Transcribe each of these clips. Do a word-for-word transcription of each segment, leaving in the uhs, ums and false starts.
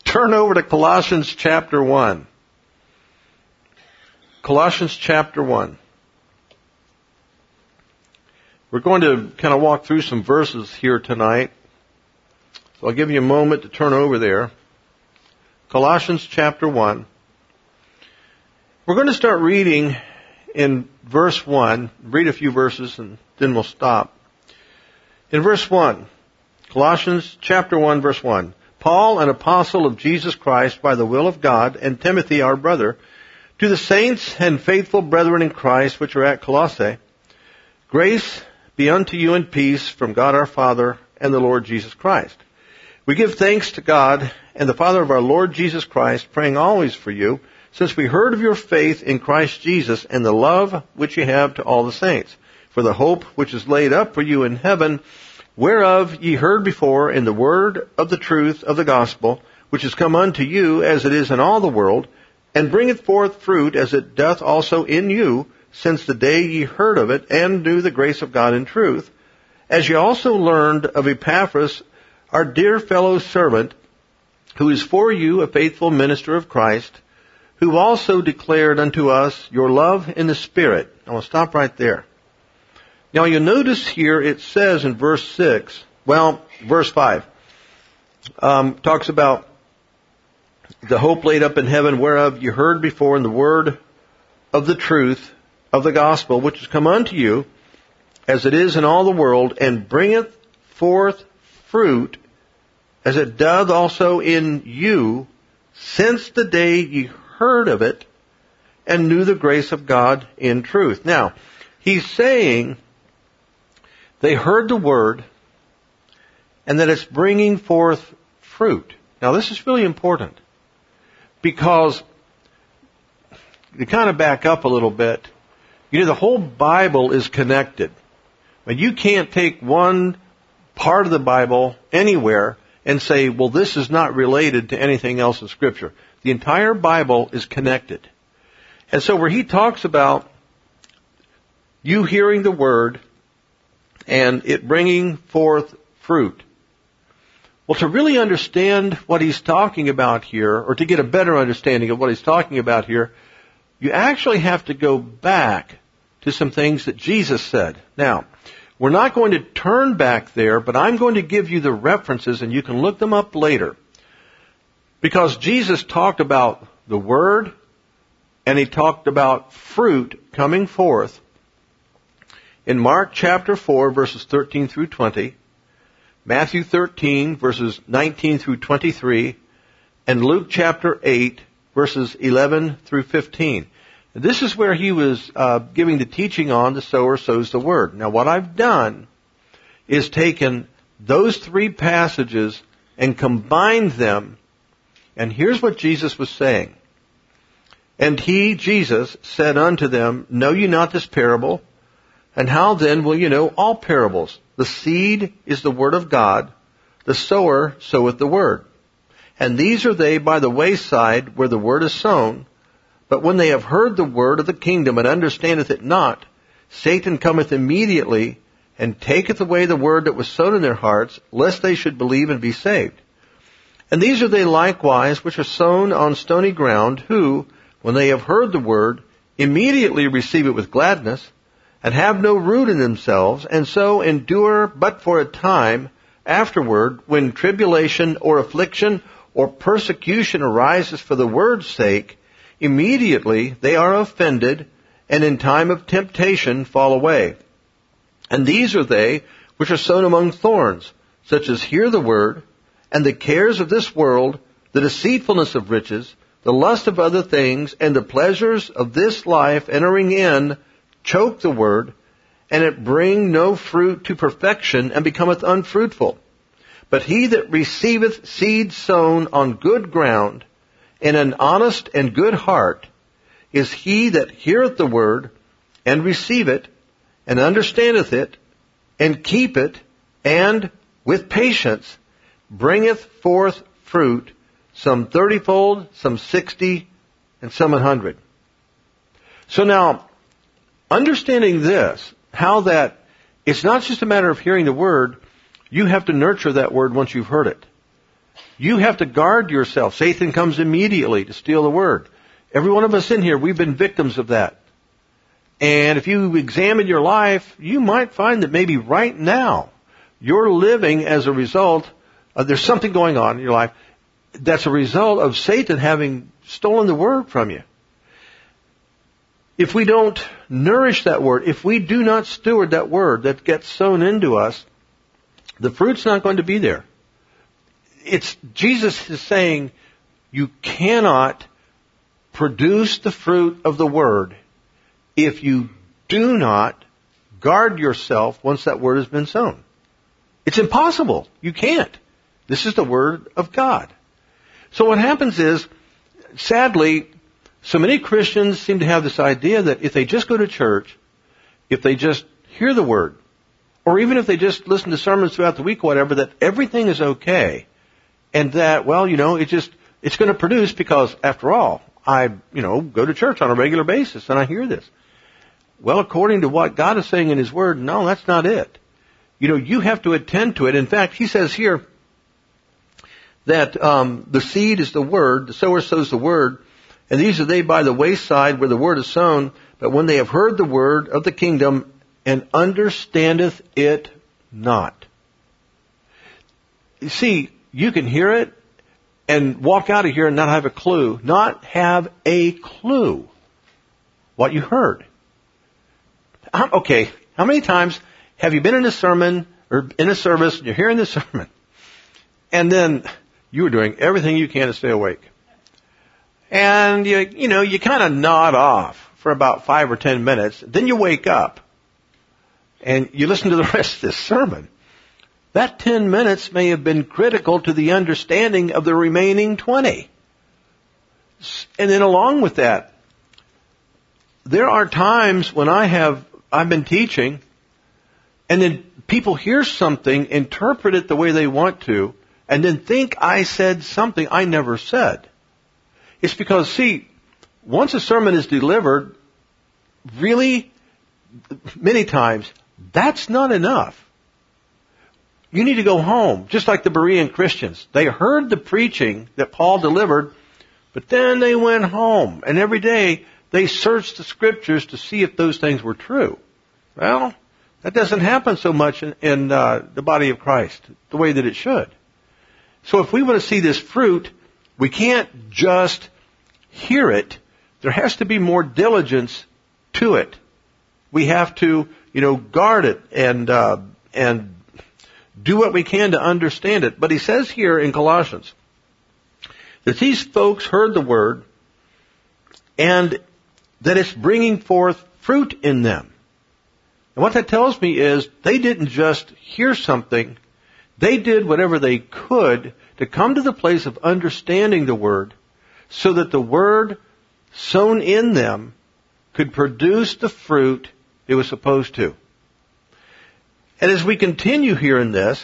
Turn over to Colossians chapter one. Colossians chapter one. We're going to kind of walk through some verses here tonight. So I'll give you a moment to turn over there. Colossians chapter one. We're going to start reading in verse one. Read a few verses and then we'll stop. In verse one, Colossians chapter one, verse one. Paul, an apostle of Jesus Christ by the will of God, and Timothy, our brother, to the saints and faithful brethren in Christ which are at Colossae, grace be unto you and peace from God our Father and the Lord Jesus Christ. We give thanks to God and the Father of our Lord Jesus Christ, praying always for you, since we heard of your faith in Christ Jesus and the love which you have to all the saints, for the hope which is laid up for you in heaven, whereof ye heard before in the word of the truth of the gospel, which is come unto you as it is in all the world, and bringeth forth fruit as it doth also in you, since the day ye heard of it, and knew the grace of God in truth, as ye also learned of Epaphras, our dear fellow servant, who is for you a faithful minister of Christ, who also declared unto us your love in the Spirit. I will stop right there. Now you'll notice here it says in verse six, well, verse five, um, talks about the hope laid up in heaven, whereof you heard before in the word of the truth of the gospel, which is come unto you, as it is in all the world, and bringeth forth fruit, as it doth also in you, since the day ye heard of it, and knew the grace of God in truth. Now, he's saying they heard the word, and that it's bringing forth fruit. Now, this is really important, because to kind of back up a little bit, you know, the whole Bible is connected. But you can't take one part of the Bible anywhere and say, well, this is not related to anything else in Scripture. The entire Bible is connected. And so where he talks about you hearing the word and it bringing forth fruit. Well, to really understand what he's talking about here, or to get a better understanding of what he's talking about here, you actually have to go back to some things that Jesus said. Now, we're not going to turn back there, but I'm going to give you the references and you can look them up later. Because Jesus talked about the Word and he talked about fruit coming forth in Mark chapter four, verses thirteen through twenty, Matthew thirteen, verses nineteen through twenty-three, and Luke chapter eight, verses eleven through fifteen. This is where he was uh, giving the teaching on the sower sows the word. Now, what I've done is taken those three passages and combined them, and here's what Jesus was saying. And he, Jesus, said unto them, Know ye not this parable? And how then will you know all parables? The seed is the word of God, the sower soweth the word. And these are they by the wayside where the word is sown. But when they have heard the word of the kingdom and understandeth it not, Satan cometh immediately and taketh away the word that was sown in their hearts, lest they should believe and be saved. And these are they likewise which are sown on stony ground, who, when they have heard the word, immediately receive it with gladness, and have no root in themselves, and so endure but for a time. Afterward, when tribulation or affliction or persecution arises for the word's sake, immediately they are offended, and in time of temptation fall away. And these are they which are sown among thorns, such as hear the word, and the cares of this world, the deceitfulness of riches, the lust of other things, and the pleasures of this life entering in, choke the word, and it bring no fruit to perfection, and becometh unfruitful. But he that receiveth seed sown on good ground, in an honest and good heart, is he that heareth the word, and receive it, and understandeth it, and keep it, and with patience bringeth forth fruit, some thirtyfold, some sixty, and some an hundred. So now, understanding this, how that it's not just a matter of hearing the word, you have to nurture that word once you've heard it. You have to guard yourself. Satan comes immediately to steal the word. Every one of us in here, we've been victims of that. And if you examine your life, you might find that maybe right now you're living as a result of, there's something going on in your life that's a result of Satan having stolen the word from you. If we don't nourish that word, if we do not steward that word that gets sown into us, the fruit's not going to be there. It's, Jesus is saying you cannot produce the fruit of the word if you do not guard yourself once that word has been sown. It's impossible. You can't. This is the word of God. So what happens is, sadly, so many Christians seem to have this idea that if they just go to church, if they just hear the word, or even if they just listen to sermons throughout the week or whatever, that everything is okay. And that, well, you know, it just, it's going to produce because, after all, I, you know, go to church on a regular basis and I hear this. Well, according to what God is saying in His Word, no, that's not it. You know, you have to attend to it. In fact, He says here that um, the seed is the Word, the sower sows the Word, and these are they by the wayside where the Word is sown, but when they have heard the Word of the kingdom and understandeth it not. You see, you can hear it and walk out of here and not have a clue, not have a clue what you heard. Okay, how many times have you been in a sermon or in a service and you're hearing the sermon and then you were doing everything you can to stay awake? And you, you know, you kind of nod off for about five or ten minutes. Then you wake up and you listen to the rest of this sermon. That ten minutes may have been critical to the understanding of the remaining twenty. And then along with that, there are times when I have, I've been teaching, and then people hear something, interpret it the way they want to, and then think I said something I never said. It's because, see, once a sermon is delivered, really, many times, that's not enough. You need to go home, just like the Berean Christians. They heard the preaching that Paul delivered, but then they went home, and every day they searched the Scriptures to see if those things were true. Well, that doesn't happen so much in, in uh, the body of Christ, the way that it should. So if we want to see this fruit, we can't just hear it. There has to be more diligence to it. We have to, you know, guard it and uh, and do what we can to understand it. But he says here in Colossians that these folks heard the word and that it's bringing forth fruit in them. And what that tells me is they didn't just hear something. They did whatever they could to come to the place of understanding the word so that the word sown in them could produce the fruit it was supposed to. And as we continue here in this,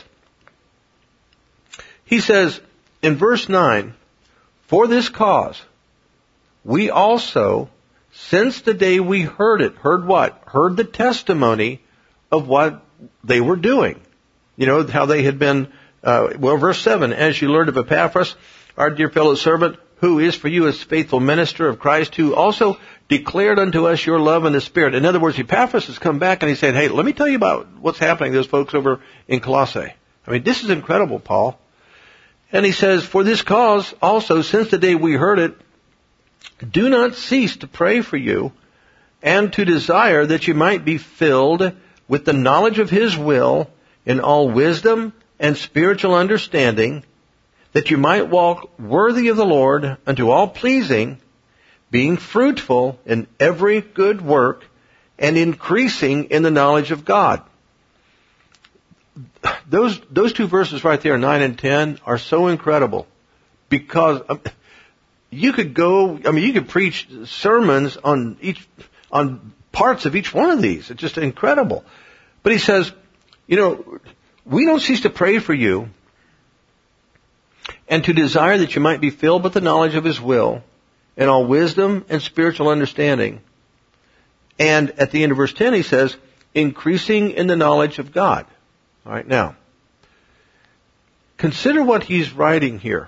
he says in verse nine, for this cause, we also, since the day we heard it, heard what? Heard the testimony of what they were doing. You know, how they had been, uh, well, verse seven, as you learned of Epaphras, our dear fellow servant, who is for you as faithful minister of Christ, who also declared unto us your love in the Spirit. In other words, Epaphras has come back and he said, hey, let me tell you about what's happening to those folks over in Colossae. I mean, this is incredible, Paul. And he says, for this cause also, since the day we heard it, do not cease to pray for you and to desire that you might be filled with the knowledge of His will in all wisdom and spiritual understanding, that you might walk worthy of the Lord unto all pleasing, being fruitful in every good work and increasing in the knowledge of God. Those, those two verses right there, nine and ten, are so incredible because um, you could go, I mean, you could preach sermons on each, on parts of each one of these. It's just incredible. But he says, you know, we don't cease to pray for you and to desire that you might be filled with the knowledge of His will in all wisdom and spiritual understanding. And at the end of verse ten, he says, increasing in the knowledge of God. All right, now, consider what he's writing here.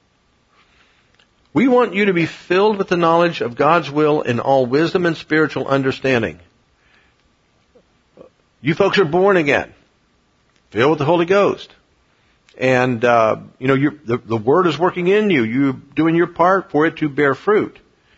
We want you to be filled with the knowledge of God's will in all wisdom and spiritual understanding. You folks are born again, filled with the Holy Ghost. And, uh, you know, you're, the, the Word is working in you. You're doing your part for it to bear fruit.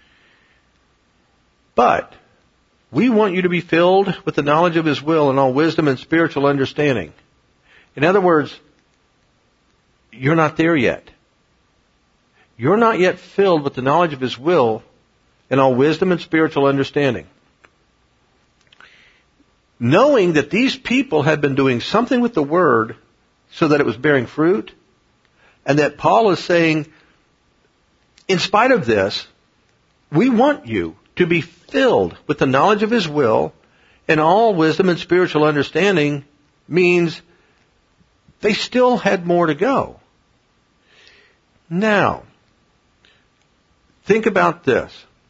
But we want you to be filled with the knowledge of His will in all wisdom and spiritual understanding. In other words, you're not there yet. You're not yet filled with the knowledge of His will in all wisdom and spiritual understanding. Knowing that these people had been doing something with the Word so that it was bearing fruit, and that Paul is saying, in spite of this, we want you to be filled with the knowledge of His will and all wisdom and spiritual understanding, means they still had more to go. Now, think about this.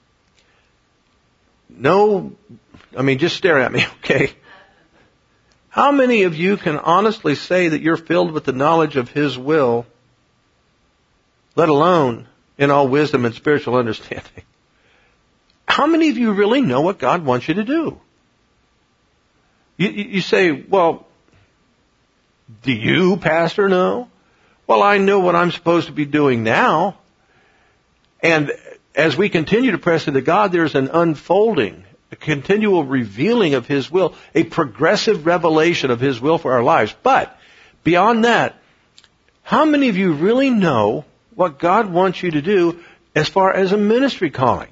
No, I mean, just stare at me, okay? How many of you can honestly say that you're filled with the knowledge of His will, let alone in all wisdom and spiritual understanding? How many of you really know what God wants you to do? You, you say, well, do you, Pastor, know? Well, I know what I'm supposed to be doing now. And as we continue to press into God, there's an unfolding, a continual revealing of His will, a progressive revelation of His will for our lives. But beyond that, how many of you really know what God wants you to do as far as a ministry calling?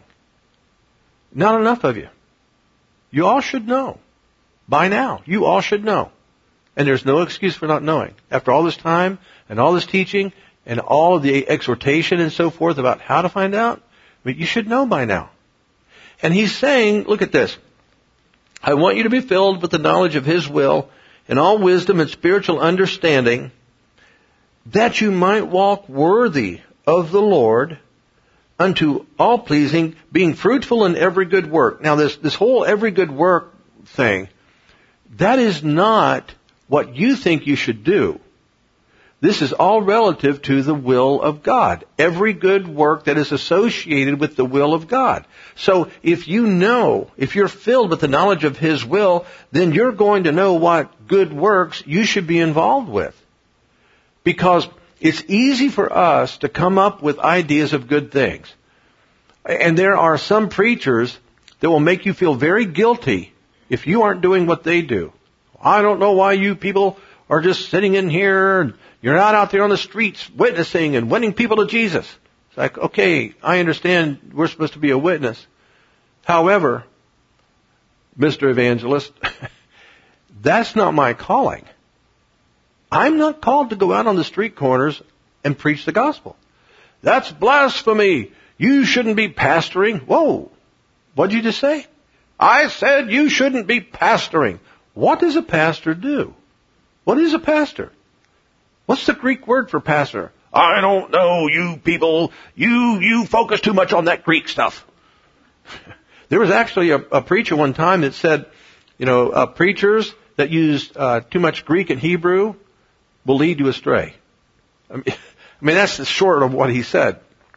Not enough of you. You all should know. By now, you all should know. And there's no excuse for not knowing. After all this time and all this teaching and all of the exhortation and so forth about how to find out, I mean, you should know by now. And he's saying, look at this. I want you to be filled with the knowledge of His will and all wisdom and spiritual understanding, that you might walk worthy of the Lord, unto all pleasing, being fruitful in every good work. Now this, this whole every good work thing, that is not what you think you should do. This is all relative to the will of God. Every good work that is associated with the will of God. So if you know, if you're filled with the knowledge of His will, then you're going to know what good works you should be involved with. Because it's easy for us to come up with ideas of good things. And there are some preachers that will make you feel very guilty if you aren't doing what they do. I don't know why you people are just sitting in here and you're not out there on the streets witnessing and winning people to Jesus. It's like, okay, I understand we're supposed to be a witness. However, Mister Evangelist, that's not my calling. I'm not called to go out on the street corners and preach the gospel. That's blasphemy. You shouldn't be pastoring. Whoa. What did you just say? I said you shouldn't be pastoring. What does a pastor do? What is a pastor? What's the Greek word for pastor? I don't know, you people. You, you focus too much on that Greek stuff. There was actually a, a preacher one time that said, you know, uh, preachers that use uh, too much Greek and Hebrew will lead you astray. I mean, I mean that's the short of what he said.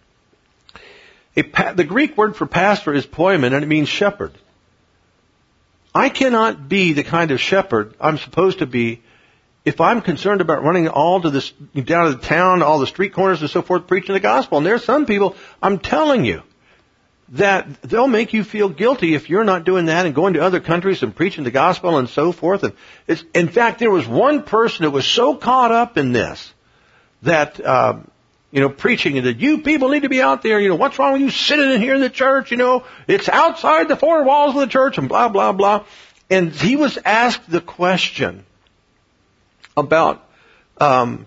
A pa- the Greek word for pastor is poimen, and it means shepherd. I cannot be the kind of shepherd I'm supposed to be if I'm concerned about running all to this, down to the town, all the street corners and so forth, preaching the gospel. And there are some people, I'm telling you, that they'll make you feel guilty if you're not doing that and going to other countries and preaching the gospel and so forth. And it's, in fact, there was one person that was so caught up in this that, uh, you know, preaching that you people need to be out there. You know, what's wrong with you sitting in here in the church? You know, it's outside the four walls of the church and blah, blah, blah. And he was asked the question about um,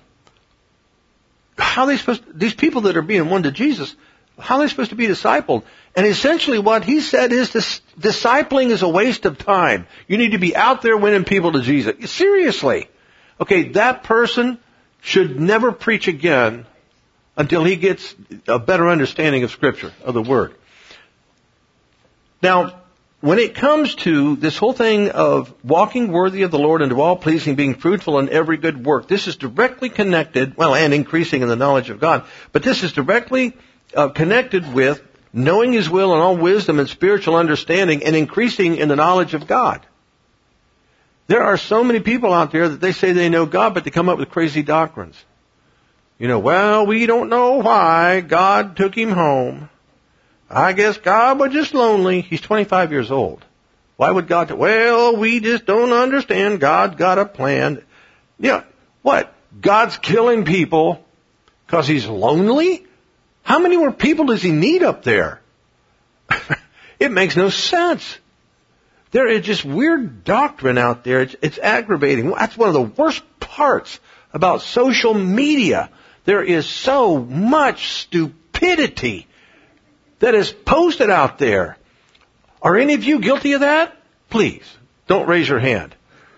how they supposed to, these people that are being won to Jesus, how are they supposed to be discipled? And essentially what he said is this, discipling is a waste of time. You need to be out there winning people to Jesus. Seriously. Okay, that person should never preach again until he gets a better understanding of Scripture, of the Word. Now, when it comes to this whole thing of walking worthy of the Lord and to all pleasing, being fruitful in every good work, this is directly connected, well, and increasing in the knowledge of God, but this is directly uh, connected with knowing His will and all wisdom and spiritual understanding and increasing in the knowledge of God. There are so many people out there that they say they know God, but they come up with crazy doctrines. You know, well, we don't know why God took him home. I guess God was just lonely. He's twenty-five years old. Why would God? Well, we just don't understand. God's got a plan. Yeah, what? God's killing people because He's lonely? How many more people does He need up there? It makes no sense. There is just weird doctrine out there. It's, it's aggravating. That's one of the worst parts about social media. There is so much stupidity that is posted out there. Are any of you guilty of that? Please, don't raise your hand.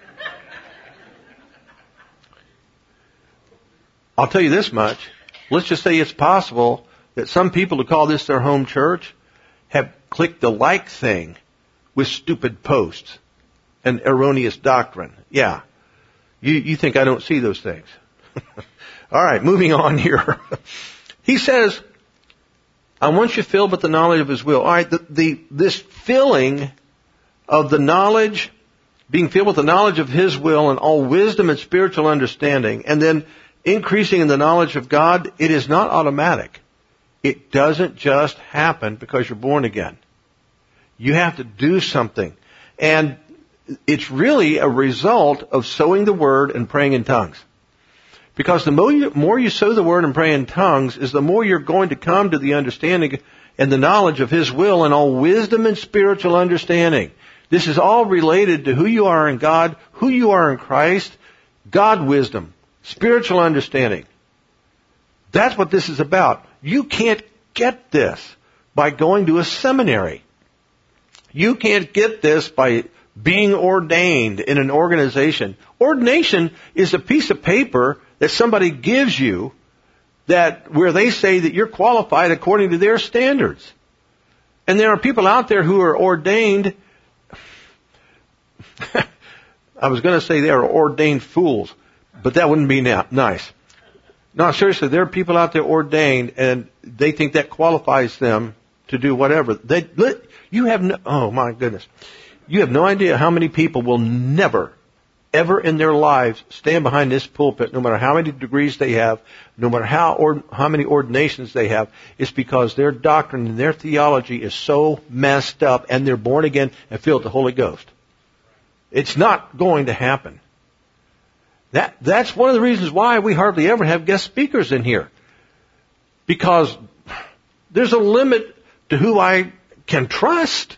I'll tell you this much. Let's just say it's possible that some people who call this their home church have clicked the like thing with stupid posts and erroneous doctrine. Yeah. You, you think I don't see those things. All right, moving on here. He says, I want you filled with the knowledge of His will. All right, the, the, this filling of the knowledge, being filled with the knowledge of His will and all wisdom and spiritual understanding, and then increasing in the knowledge of God, it is not automatic. It doesn't just happen because you're born again. You have to do something. And it's really a result of sowing the Word and praying in tongues. Because the more you, more you sow the Word and pray in tongues is the more you're going to come to the understanding and the knowledge of His will and all wisdom and spiritual understanding. This is all related to who you are in God, who you are in Christ, God wisdom, spiritual understanding. That's what this is about. You can't get this by going to a seminary. You can't get this by being ordained in an organization. Ordination is a piece of paper that somebody gives you that where they say that you're qualified according to their standards. And there are people out there who are ordained. I was going to say they are ordained fools, but that wouldn't be nice. No, seriously, there are people out there ordained, and they think that qualifies them to do whatever. They, you have no, oh my goodness. You have no idea how many people will never, ever in their lives stand behind this pulpit, no matter how many degrees they have, no matter how or how many ordinations they have. It's because their doctrine and their theology is so messed up, and they're born again and filled with the Holy Ghost. It's not going to happen. That that's one of the reasons why we hardly ever have guest speakers in here. Because there's a limit to who I can trust.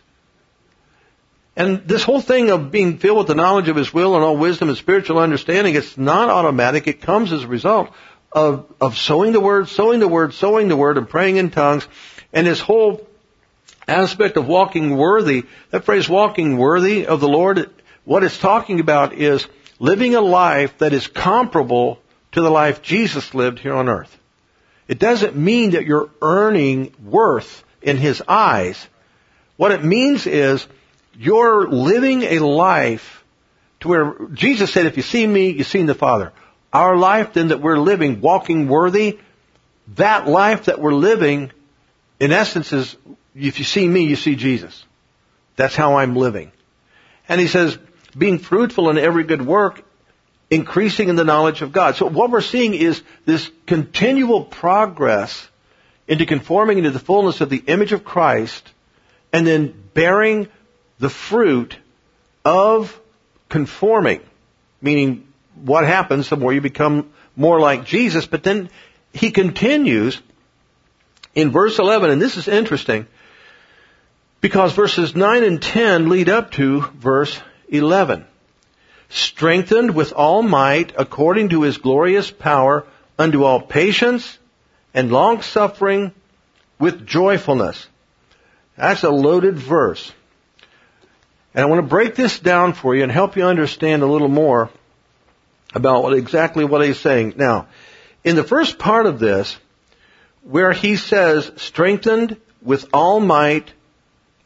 And this whole thing of being filled with the knowledge of His will and all wisdom and spiritual understanding, it's not automatic. It comes as a result of, of sowing the Word, sowing the Word, sowing the Word, and praying in tongues. And this whole aspect of walking worthy, that phrase walking worthy of the Lord, what it's talking about is living a life that is comparable to the life Jesus lived here on earth. It doesn't mean that you're earning worth in His eyes. What it means is you're living a life to where Jesus said, if you see me, you've seen the Father. Our life then that we're living, walking worthy, that life that we're living, in essence is, if you see me, you see Jesus. That's how I'm living. And He says, being fruitful in every good work, increasing in the knowledge of God. So what we're seeing is this continual progress into conforming into the fullness of the image of Christ, and then bearing the fruit of conforming, meaning what happens the more you become more like Jesus. But then he continues in verse eleven, and this is interesting because verses nine and ten lead up to verse eleven. Strengthened with all might according to His glorious power unto all patience and long-suffering with joyfulness. That's a loaded verse. And I want to break this down for you and help you understand a little more about what, exactly what he's saying. Now, in the first part of this, where he says, strengthened with all might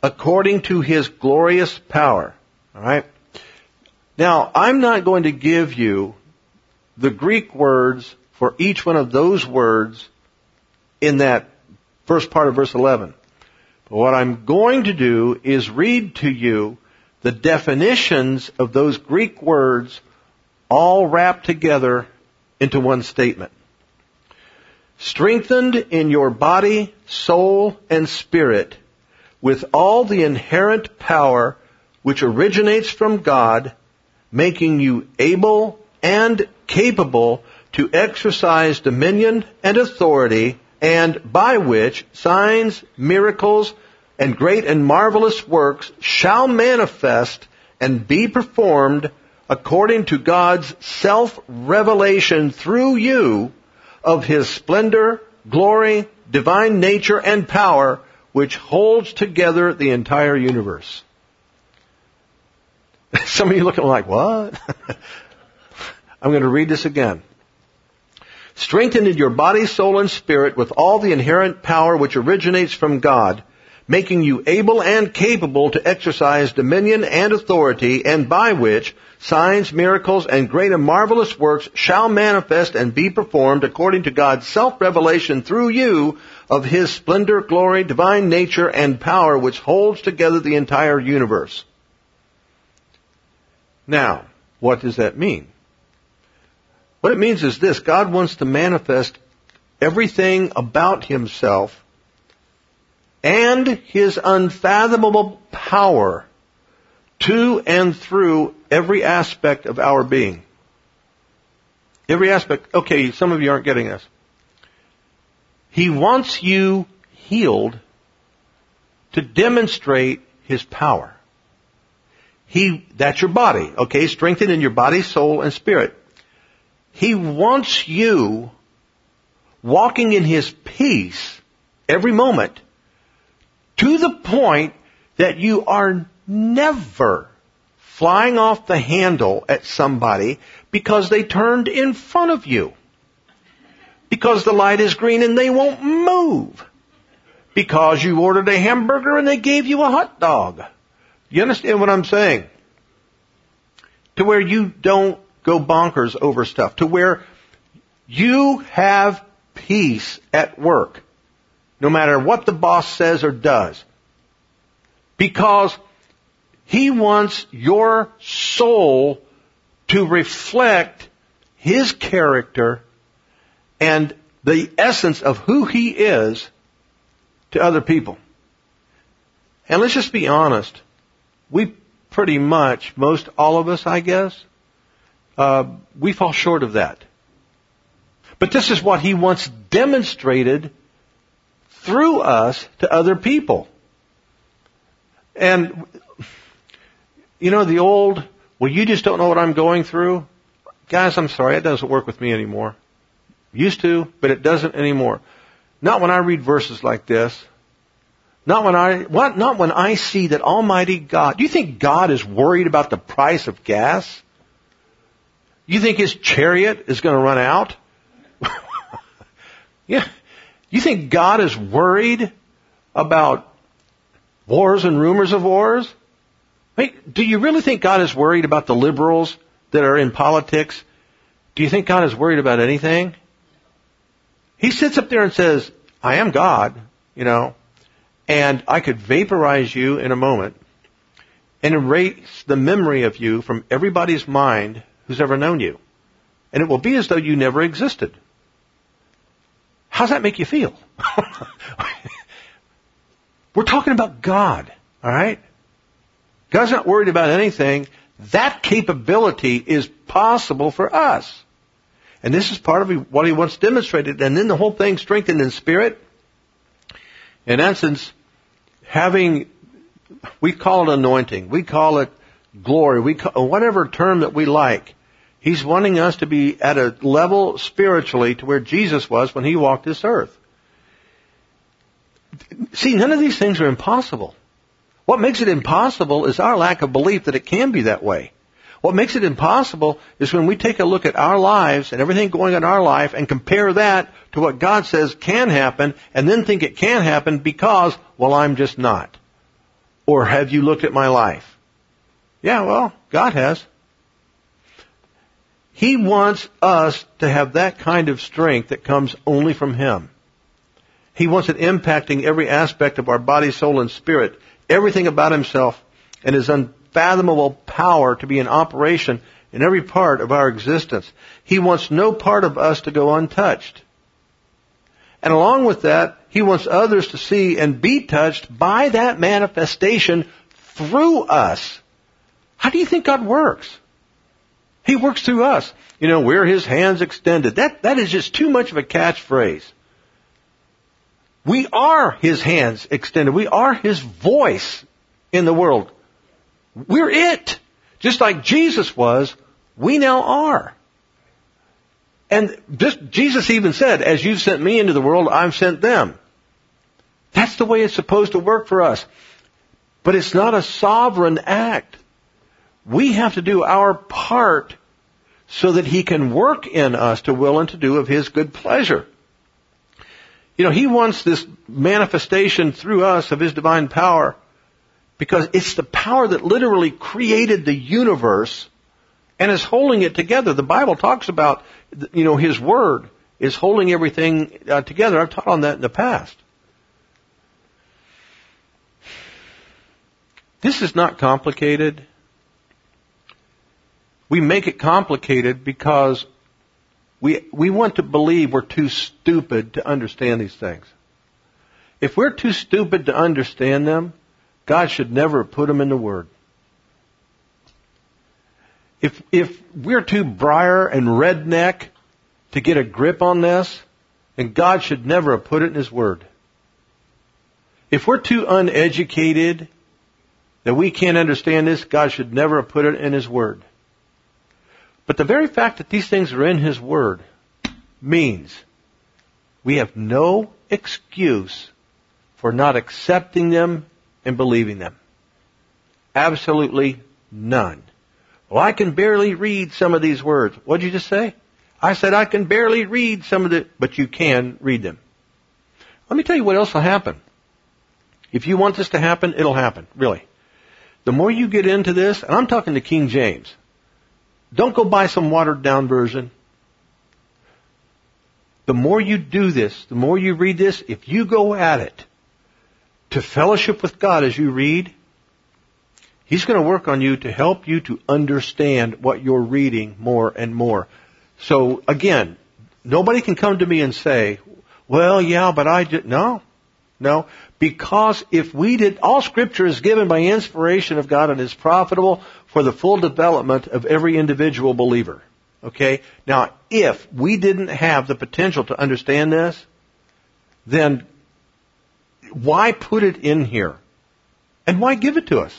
according to His glorious power. All right? Now, I'm not going to give you the Greek words for each one of those words in that first part of verse eleven. But what I'm going to do is read to you the definitions of those Greek words all wrapped together into one statement. Strengthened in your body, soul, and spirit with all the inherent power which originates from God, making you able and capable to exercise dominion and authority, and by which signs, miracles, and great and marvelous works shall manifest and be performed according to God's self-revelation through you of His splendor, glory, divine nature, and power, which holds together the entire universe. Some of you looking like, what? I'm going to read this again. Strengthened in your body, soul, and spirit with all the inherent power which originates from God, making you able and capable to exercise dominion and authority, and by which signs, miracles, and great and marvelous works shall manifest and be performed according to God's self-revelation through you of His splendor, glory, divine nature, and power, which holds together the entire universe. Now, what does that mean? What it means is this: God wants to manifest everything about Himself and His unfathomable power to and through every aspect of our being. Every aspect. Okay, some of you aren't getting this. He wants you healed to demonstrate His power. He, that's your body, okay? Strengthened in your body, soul, and spirit. He wants you walking in His peace every moment to the point that you are never flying off the handle at somebody because they turned in front of you. Because the light is green and they won't move. Because you ordered a hamburger and they gave you a hot dog. You understand what I'm saying? To where you don't go bonkers over stuff. To where you have peace at work. No matter what the boss says or does. Because He wants your soul to reflect His character and the essence of who He is to other people. And let's just be honest. We pretty much, most all of us, I guess, uh, we fall short of that. But this is what He wants demonstrated through us to other people. And, you know, the old, well, you just don't know what I'm going through. Guys, I'm sorry, it doesn't work with me anymore. Used to, but it doesn't anymore. Not when I read verses like this. Not when I, what, not when I see that Almighty God. Do you think God is worried about the price of gas? You think His chariot is going to run out? Yeah. You think God is worried about wars and rumors of wars? Hey, do you really think God is worried about the liberals that are in politics? Do you think God is worried about anything? He sits up there and says, I am God, you know, and I could vaporize you in a moment and erase the memory of you from everybody's mind who's ever known you. And it will be as though you never existed. How does that make you feel? We're talking about God, all right? God's not worried about anything. That capability is possible for us. And this is part of what He wants demonstrated. And then the whole thing strengthened in spirit. In essence, having, we call it anointing. We call it glory. We call, whatever term that we like. He's wanting us to be at a level spiritually to where Jesus was when He walked this earth. See, none of these things are impossible. What makes it impossible is our lack of belief that it can be that way. What makes it impossible is when we take a look at our lives and everything going on in our life and compare that to what God says can happen and then think it can happen because, well, I'm just not. Or have you looked at my life? Yeah, well, God has. He wants us to have that kind of strength that comes only from Him. He wants it impacting every aspect of our body, soul, and spirit. Everything about Himself and His unfathomable power to be in operation in every part of our existence. He wants no part of us to go untouched. And along with that, He wants others to see and be touched by that manifestation through us. How do you think God works? He works through us. You know, we're His hands extended. That, that is just too much of a catchphrase. We are His hands extended. We are His voice in the world. We're it. Just like Jesus was, we now are. And just, Jesus even said, as you've sent me into the world, I've sent them. That's the way it's supposed to work for us. But it's not a sovereign act. We have to do our part so that He can work in us to will and to do of His good pleasure. You know, He wants this manifestation through us of His divine power because it's the power that literally created the universe and is holding it together. The Bible talks about, you know, His Word is holding everything uh, together. I've taught on that in the past. This is not complicated. We make it complicated because we we want to believe we're too stupid to understand these things. If we're too stupid to understand them, God should never have put them in the Word. If if we're too briar and redneck to get a grip on this, then God should never have put it in His Word. If we're too uneducated that we can't understand this, God should never have put it in His Word. But the very fact that these things are in His Word means we have no excuse for not accepting them and believing them. Absolutely none. Well, I can barely read some of these words. What did you just say? I said I can barely read some of the, but you can read them. Let me tell you what else will happen. If you want this to happen, it'll happen, really. The more you get into this, and I'm talking to King James, don't go buy some watered down version. The more you do this, the more you read this, if you go at it to fellowship with God as you read, He's going to work on you to help you to understand what you're reading more and more. So again, nobody can come to me and say, well, yeah, but I did. No, no. Because if we did, all Scripture is given by inspiration of God and is profitable for the full development of every individual believer. Okay? Now, if we didn't have the potential to understand this, then why put it in here? And why give it to us?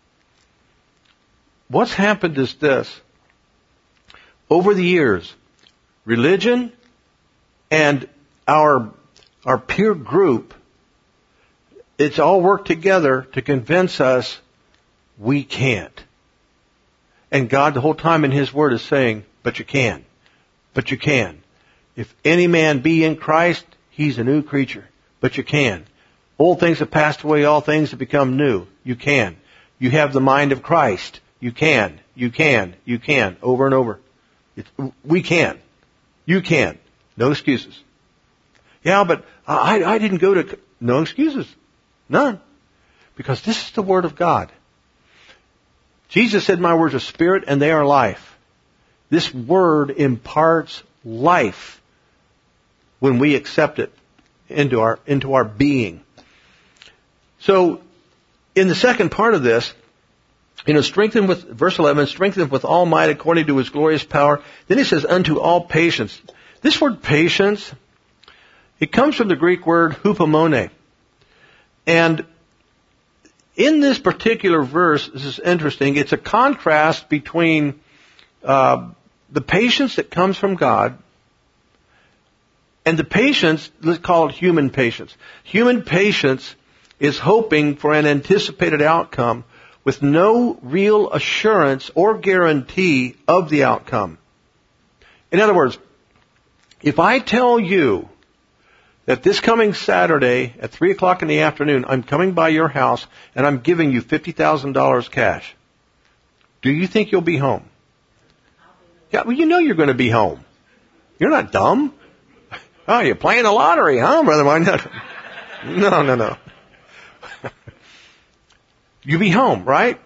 What's happened is this. Over the years, religion and our, our peer group, it's all worked together to convince us we can't. And God the whole time in His Word is saying, but you can. But you can. If any man be in Christ, he's a new creature. But you can. Old things have passed away, all things have become new. You can. You have the mind of Christ. You can. You can. You can. Over and over. It's, we can. You can. No excuses. Yeah, but I, I didn't go to... No excuses. None. Because this is the Word of God. Jesus said, my words are spirit and they are life. This Word imparts life when we accept it into our, into our being. So, in the second part of this, you know, strengthen with, verse eleven, strengthen with all might according to His glorious power. Then He says, unto all patience. This word patience, it comes from the Greek word hupomone. And in this particular verse, this is interesting, it's a contrast between uh, the patience that comes from God and the patience, let's call it human patience. Human patience is hoping for an anticipated outcome with no real assurance or guarantee of the outcome. In other words, if I tell you that this coming Saturday at three o'clock in the afternoon, I'm coming by your house and I'm giving you fifty thousand dollars cash. Do you think you'll be home? Yeah, well, you know you're going to be home. You're not dumb. Oh, you're playing the lottery, huh, brother? No, no, no. You'll be home, right?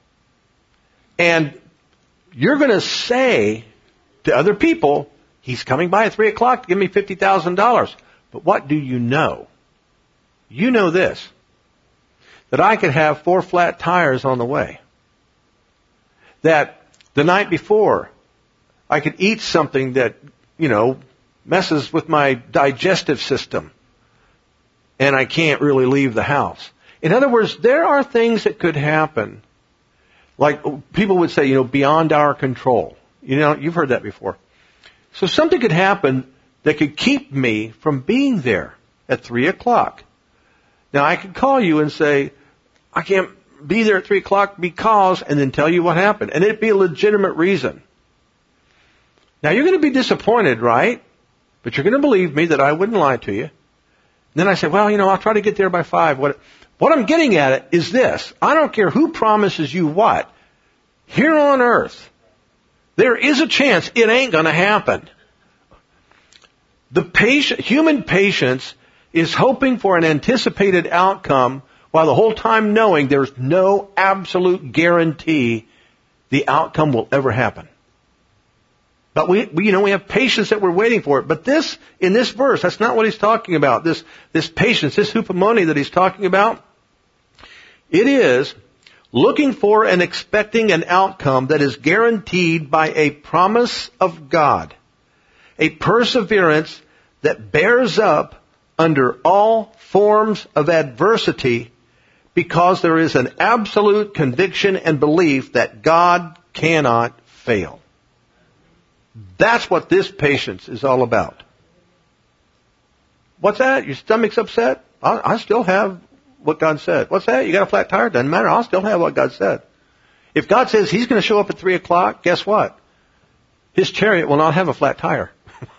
And you're going to say to other people, he's coming by at three o'clock to give me fifty thousand dollars. But what do you know? You know this, that I could have four flat tires on the way. That the night before, I could eat something that, you know, messes with my digestive system. And I can't really leave the house. In other words, there are things that could happen, like people would say, you know, beyond our control. You know, you've heard that before. So something could happen that could keep me from being there at three o'clock. Now, I could call you and say, I can't be there at three o'clock because, and then tell you what happened. And it'd be a legitimate reason. Now, you're going to be disappointed, right? But you're going to believe me that I wouldn't lie to you. And then I say, well, you know, I'll try to get there by five. What, what I'm getting at it is this. I don't care who promises you what. Here on earth, there is a chance it ain't going to happen. The patient, human patience is hoping for an anticipated outcome while the whole time knowing there's no absolute guarantee the outcome will ever happen. But we, we, you know, we have patience that we're waiting for it. But this, in this verse, that's not what he's talking about. This, this patience, this hupomone that he's talking about, it is looking for and expecting an outcome that is guaranteed by a promise of God. A perseverance that bears up under all forms of adversity because there is an absolute conviction and belief that God cannot fail. That's what this patience is all about. What's that? Your stomach's upset? I, I still have what God said. What's that? You got a flat tire? Doesn't matter. I'll still have what God said. If God says He's going to show up at three o'clock, guess what? His chariot will not have a flat tire.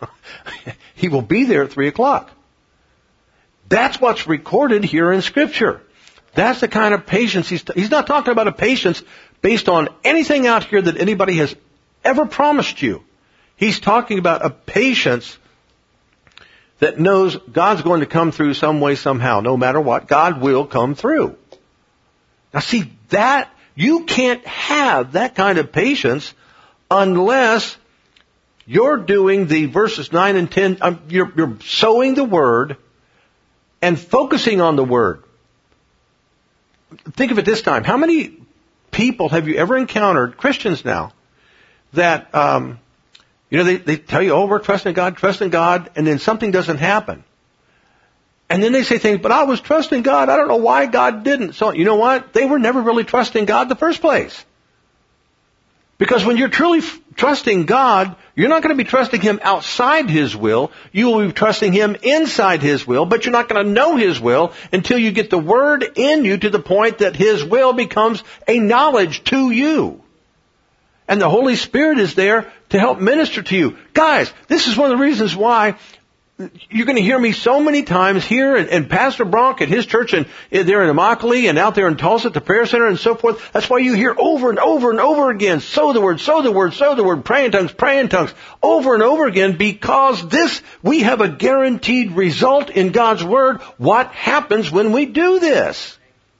He will be there at three o'clock. That's what's recorded here in Scripture. That's the kind of patience he's, t- he's not talking about a patience based on anything out here that anybody has ever promised you. He's talking about a patience that knows God's going to come through some way, somehow. No matter what, God will come through. Now see, that, you can't have that kind of patience unless you're doing the verses nine and ten, um, you're, you're sowing the Word and focusing on the Word. Think of it this time. How many people have you ever encountered, Christians now, that, um, you know, they, they tell you, oh, we're trusting God, trusting God, and then something doesn't happen. And then they say things, but I was trusting God. I don't know why God didn't. So, you know what? They were never really trusting God in the first place. Because when you're truly f- trusting God, you're not going to be trusting Him outside His will. You will be trusting Him inside His will, but you're not going to know His will until you get the Word in you to the point that His will becomes a knowledge to you. And the Holy Spirit is there to help minister to you. Guys, this is one of the reasons why you're going to hear me so many times here, and, and Pastor Bronk at his church, and, and there in Immokalee, and out there in Tulsa at the prayer center, and so forth. That's why you hear over and over and over again, sow the word, sow the word, sow the word, pray in tongues, pray in tongues, over and over again, because this, we have a guaranteed result in God's Word. What happens when we do this?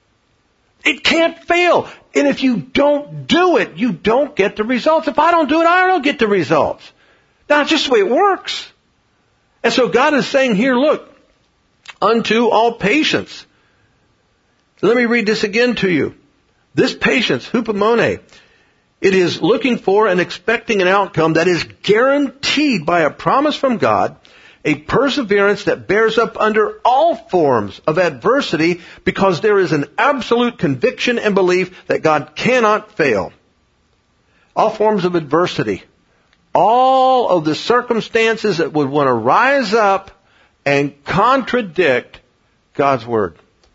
It can't fail. And if you don't do it, you don't get the results. If I don't do it, I don't get the results. That's just the way it works. And so God is saying here, look, unto all patience. Let me read this again to you. This patience, hupomone, it is looking for and expecting an outcome that is guaranteed by a promise from God, a perseverance that bears up under all forms of adversity because there is an absolute conviction and belief that God cannot fail. All forms of adversity. All of the circumstances that would want to rise up and contradict God's Word.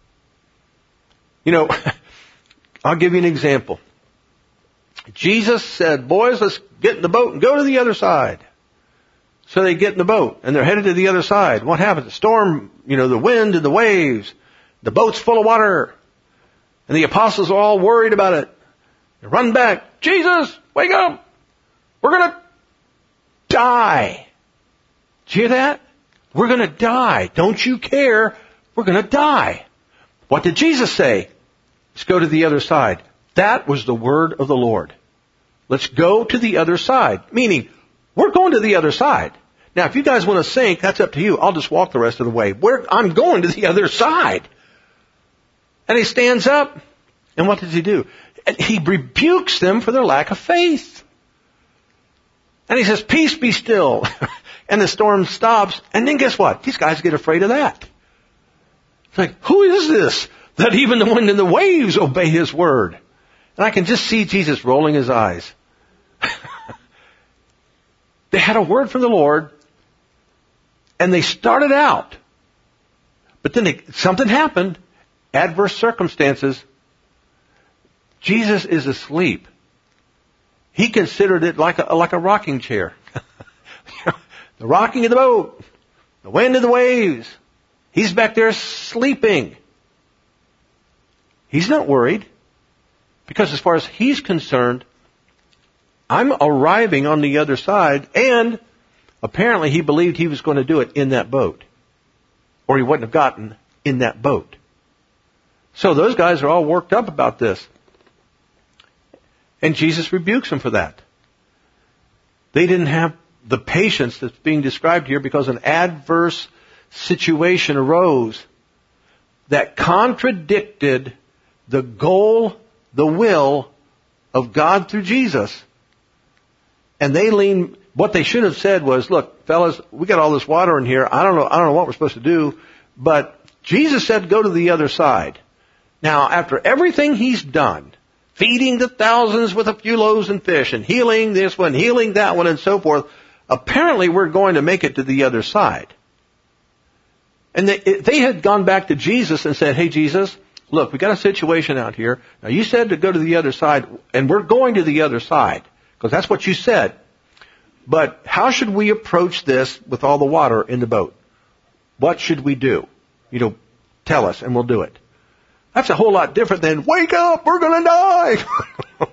You know, I'll give you an example. Jesus said, boys, let's get in the boat and go to the other side. So they get in the boat, and they're headed to the other side. What happens? The storm, you know, the wind and the waves. The boat's full of water. And the apostles are all worried about it. They run back. Jesus, wake up. We're going to die. Did you hear that? We're going to die. Don't you care? We're going to die. What did Jesus say? Let's go to the other side. That was the word of the Lord. Let's go to the other side. Meaning, we're going to the other side. Now, if you guys want to sink, that's up to you. I'll just walk the rest of the way. We're, I'm going to the other side. And he stands up. And what does he do? He rebukes them for their lack of faith. And he says, peace be still. And the storm stops. And then guess what? These guys get afraid of that. It's like, who is this? That even the wind and the waves obey his word. And I can just see Jesus rolling his eyes. They had a word from the Lord. And they started out. But then they, something happened. Adverse circumstances. Jesus is asleep. He considered it like a, like a rocking chair. The rocking of the boat. The wind and the waves. He's back there sleeping. He's not worried. Because as far as he's concerned, I'm arriving on the other side, and apparently he believed he was going to do it in that boat. Or he wouldn't have gotten in that boat. So those guys are all worked up about this. And Jesus rebukes them for that. They didn't have the patience that's being described here because an adverse situation arose that contradicted the goal, the will of God through Jesus. And they leaned, what they should have said was, look, fellas, we got all this water in here. I don't know, I don't know what we're supposed to do. But Jesus said, go to the other side. Now, after everything he's done, feeding the thousands with a few loaves and fish, and healing this one, healing that one, and so forth, apparently we're going to make it to the other side. And they, they had gone back to Jesus and said, hey, Jesus, look, we got a situation out here. Now, you said to go to the other side, and we're going to the other side, because that's what you said. But how should we approach this with all the water in the boat? What should we do? You know, tell us, and we'll do it. That's a whole lot different than, wake up, we're going to die.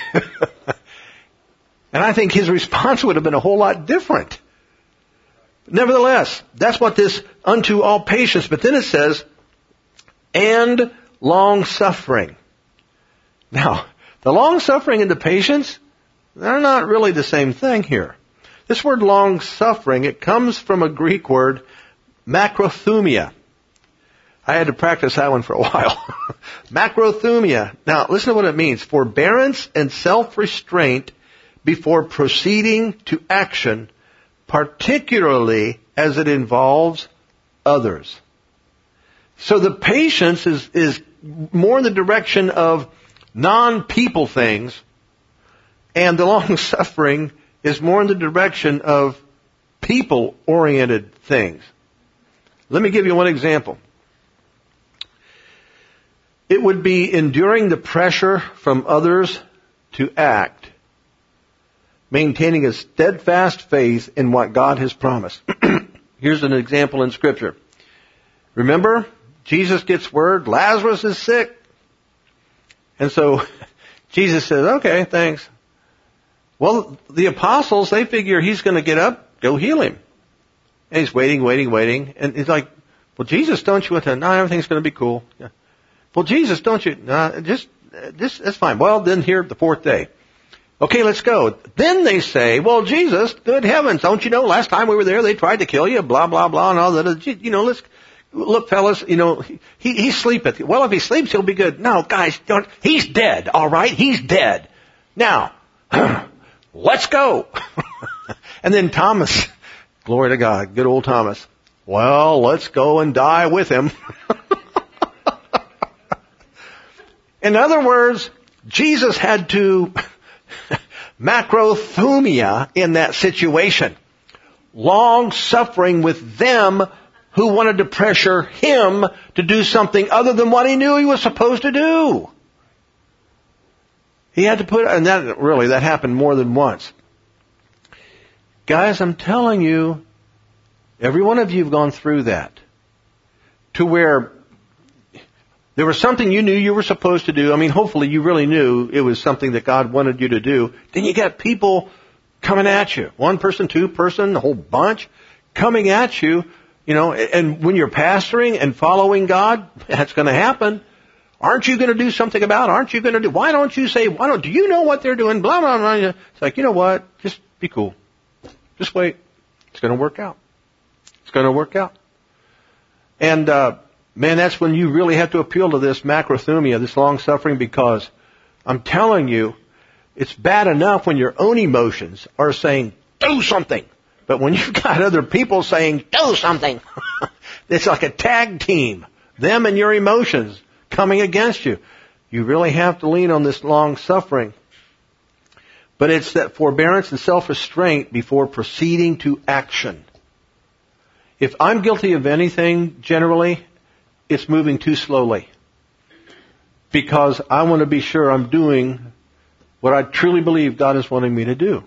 And I think his response would have been a whole lot different. Nevertheless, that's what this unto all patience. But then it says, and long suffering. Now, the long suffering and the patience, they're not really the same thing here. This word long suffering, it comes from a Greek word, macrothumia. I had to practice that one for a while. Macrothumia. Now, listen to what it means. Forbearance and self-restraint before proceeding to action, particularly as it involves others. So the patience is, is more in the direction of non-people things, and the long-suffering is more in the direction of people-oriented things. Let me give you one example. It would be enduring the pressure from others to act, maintaining a steadfast faith in what God has promised. Here's an example in Scripture. Remember, Jesus gets word, Lazarus is sick. And so Jesus says, okay, thanks. Well, the apostles, they figure he's going to get up, go heal him. And he's waiting, waiting, waiting. And he's like, well, Jesus, don't you want to, no, everything's going to be cool. Yeah. Well, Jesus, don't you, no, just, just, that's fine. Well, then here, the fourth day. Okay, let's go. Then they say, well, Jesus, good heavens, don't you know, last time we were there, they tried to kill you, blah, blah, blah, and all that. You know, let's, look, fellas, you know, he, he's sleeping. Well, if he sleeps, he'll be good. No, guys, don't, he's dead, all right? He's dead. Now, let's go. And then Thomas, glory to God, good old Thomas. Well, let's go and die with him. In other words, Jesus had to macrothumia in that situation. Long suffering with them who wanted to pressure him to do something other than what he knew he was supposed to do. He had to put, and that really, that happened more than once. Guys, I'm telling you, every one of you have gone through that. To where there was something you knew you were supposed to do. I mean, hopefully you really knew it was something that God wanted you to do. Then you got people coming at you. One person, two person, a whole bunch coming at you. You know, and when you're pastoring and following God, that's going to happen. Aren't you going to do something about it? Aren't you going to do? Why don't you say, why don't, do you know what they're doing? Blah, blah, blah. It's like, you know what? Just be cool. Just wait. It's going to work out. It's going to work out. And, uh, man, that's when you really have to appeal to this macrothumia, this long suffering, because I'm telling you, it's bad enough when your own emotions are saying, do something. But when you've got other people saying, do something, it's like a tag team, them and your emotions coming against you. You really have to lean on this long suffering. But it's that forbearance and self-restraint before proceeding to action. If I'm guilty of anything, generally, it's moving too slowly. Because I want to be sure I'm doing what I truly believe God is wanting me to do.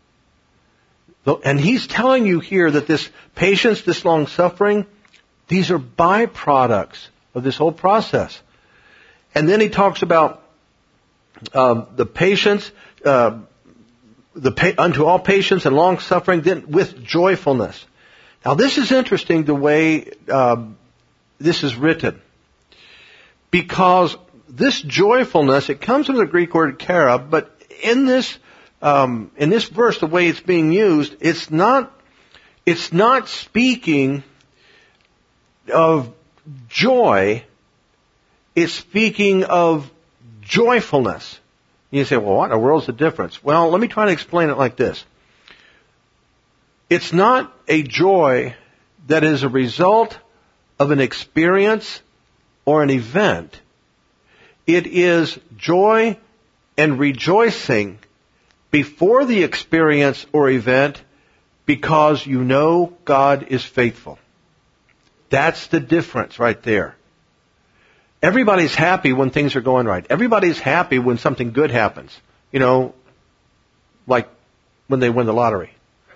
And He's telling you here that this patience, this long suffering, these are byproducts of this whole process. And then He talks about uh, the patience, uh, the pa- unto all patience and long suffering, then with joyfulness. Now this is interesting the way uh, this is written. Because this joyfulness, it comes from the Greek word chara, but in this um, in this verse, the way it's being used, it's not it's not speaking of joy. It's speaking of joyfulness. You say, well, what in the world's the difference? Well, let me try to explain it like this. It's not a joy that is a result of an experience or an event. It is joy and rejoicing before the experience or event because you know God is faithful. That's the difference right there. Everybody's happy when things are going right. Everybody's happy when something good happens. You know, like when they win the lottery.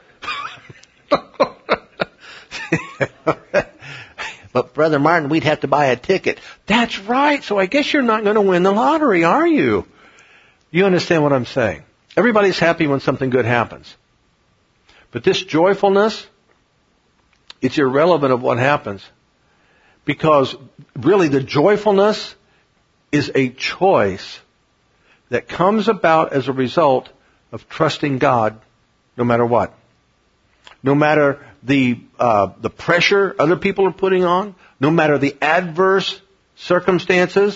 But Brother Martin, we'd have to buy a ticket. That's right. So I guess you're not going to win the lottery, are you? You understand what I'm saying? Everybody's happy when something good happens. But this joyfulness, it's irrelevant of what happens. Because really the joyfulness is a choice that comes about as a result of trusting God no matter what. No matter the uh, the pressure other people are putting on, no matter the adverse circumstances,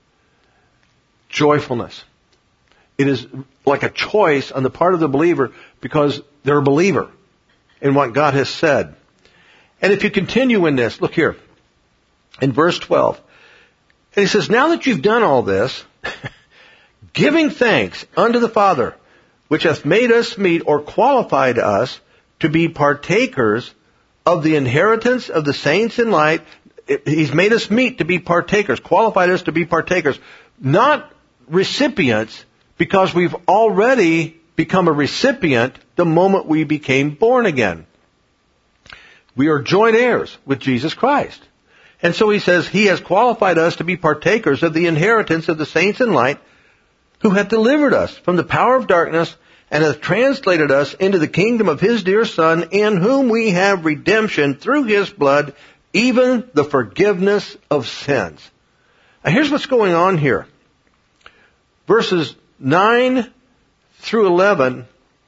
joyfulness. It is like a choice on the part of the believer because they're a believer in what God has said. And if you continue in this, look here, in verse twelve, and he says, now that you've done all this, giving thanks unto the Father, which hath made us meet or qualified us to be partakers of the inheritance of the saints in light. He's made us meet to be partakers, qualified us to be partakers, not recipients, because we've already become a recipient the moment we became born again. We are joint heirs with Jesus Christ. And so he says, He has qualified us to be partakers of the inheritance of the saints in light, who hath delivered us from the power of darkness and hath translated us into the kingdom of His dear Son, in whom we have redemption through His blood, even the forgiveness of sins. Now here's what's going on here. Verses nine through eleven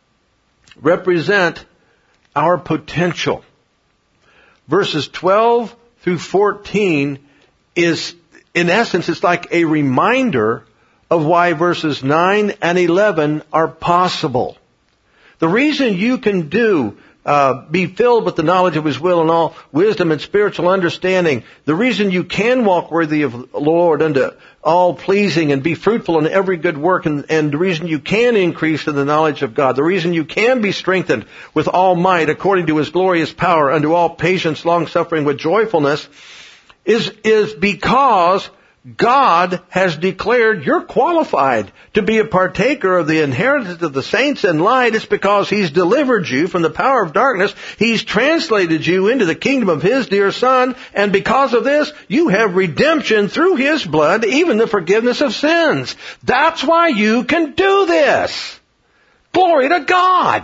represent our potential. Verses twelve through fourteen is, in essence, it's like a reminder of why verses nine and eleven are possible. The reason you can do, uh, be filled with the knowledge of His will and all wisdom and spiritual understanding, the reason you can walk worthy of the Lord unto all pleasing and be fruitful in every good work, and, and the reason you can increase in the knowledge of God, the reason you can be strengthened with all might according to His glorious power unto all patience, long suffering with joyfulness, is, is because God has declared you're qualified to be a partaker of the inheritance of the saints in light. It's because He's delivered you from the power of darkness. He's translated you into the kingdom of His dear Son. And because of this, you have redemption through His blood, even the forgiveness of sins. That's why you can do this. Glory to God.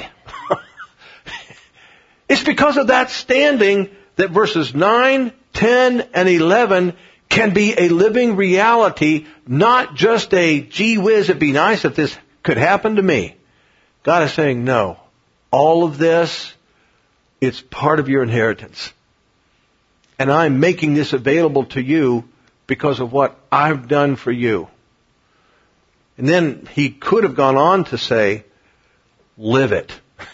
It's because of that standing that verses nine, ten, and eleven can be a living reality, not just a, gee whiz, it'd be nice if this could happen to me. God is saying, no. All of this, it's part of your inheritance. And I'm making this available to you because of what I've done for you. And then He could have gone on to say, live it.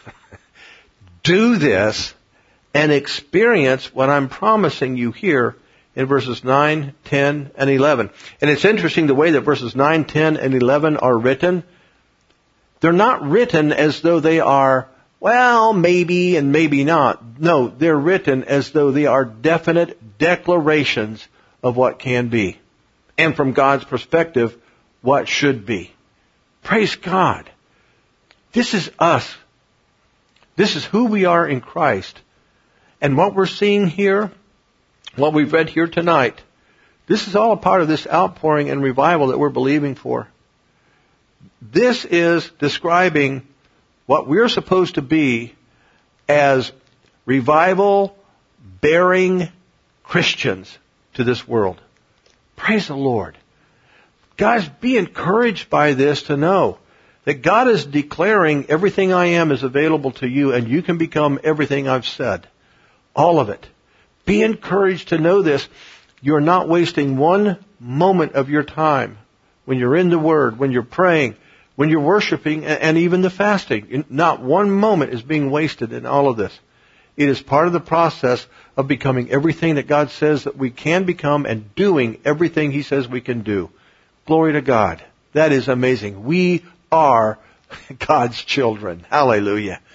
Do this and experience what I'm promising you here in verses nine, ten, and eleven. And it's interesting the way that verses nine, ten, and eleven are written. They're not written as though they are, well, maybe and maybe not. No, they're written as though they are definite declarations of what can be. And from God's perspective, what should be. Praise God. This is us. This is who we are in Christ. And what we're seeing here, what we've read here tonight, this is all a part of this outpouring and revival that we're believing for. This is describing what we're supposed to be as revival-bearing Christians to this world. Praise the Lord. Guys, be encouraged by this to know that God is declaring everything I am is available to you, and you can become everything I've said. All of it. Be encouraged to know this. You're not wasting one moment of your time when you're in the Word, when you're praying, when you're worshiping, and even the fasting. Not one moment is being wasted in all of this. It is part of the process of becoming everything that God says that we can become and doing everything He says we can do. Glory to God. That is amazing. We are God's children. Hallelujah.